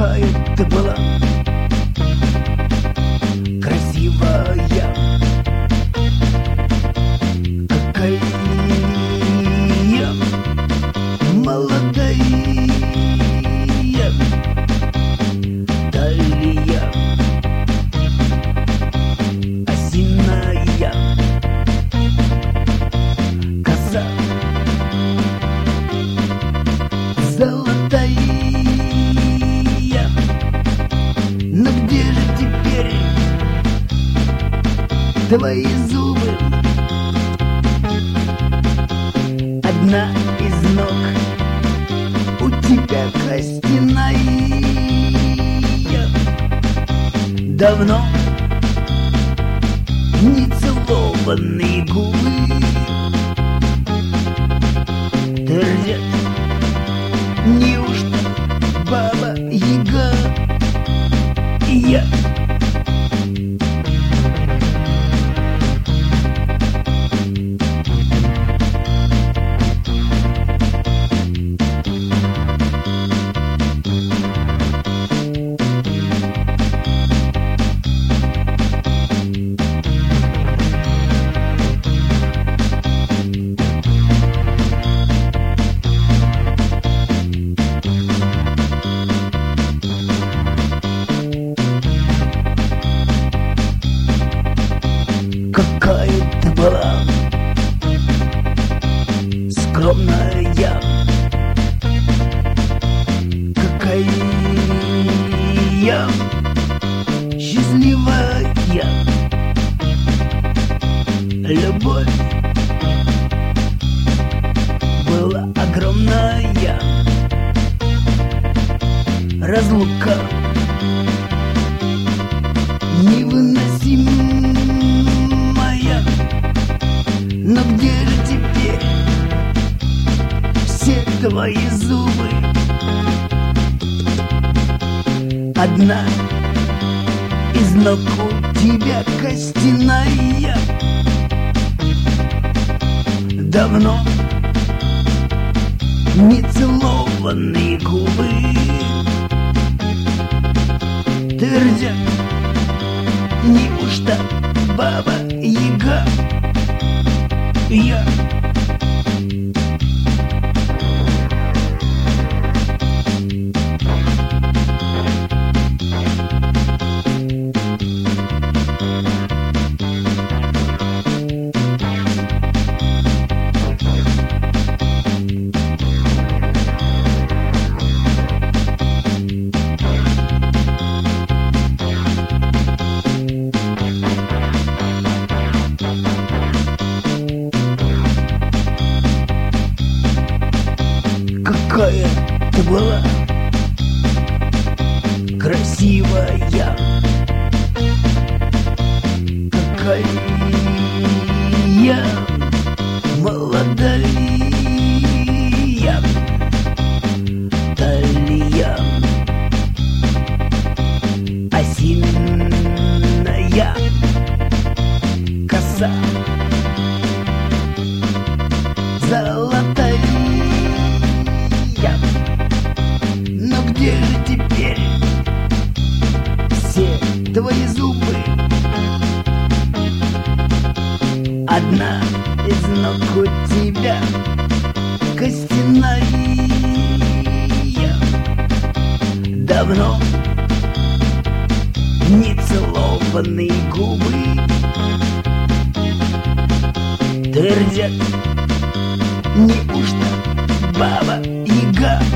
Какая ты была красивая, какая молодая, талия осиная, коса золотая. Но где же теперь твои зубы? Одна из ног у тебя костяная. Давно не целованные губы твердят: неужто Баба-Яга? Я какая ты была скромная, какая счастливая. Любовь была огромная, разлука невыносимая. Но где же теперь все твои зубы? Одна из ног у тебя костяная. Давно не целованные губы твердят: неужто Баба-Яга? Я какая ты была красивая, какая молодая, талия осиная, коса золотая. Но где же теперь все твои зубы? Одна из ног у тебя костяная. Давно не целованные губы твердят: неужто Баба-Яга?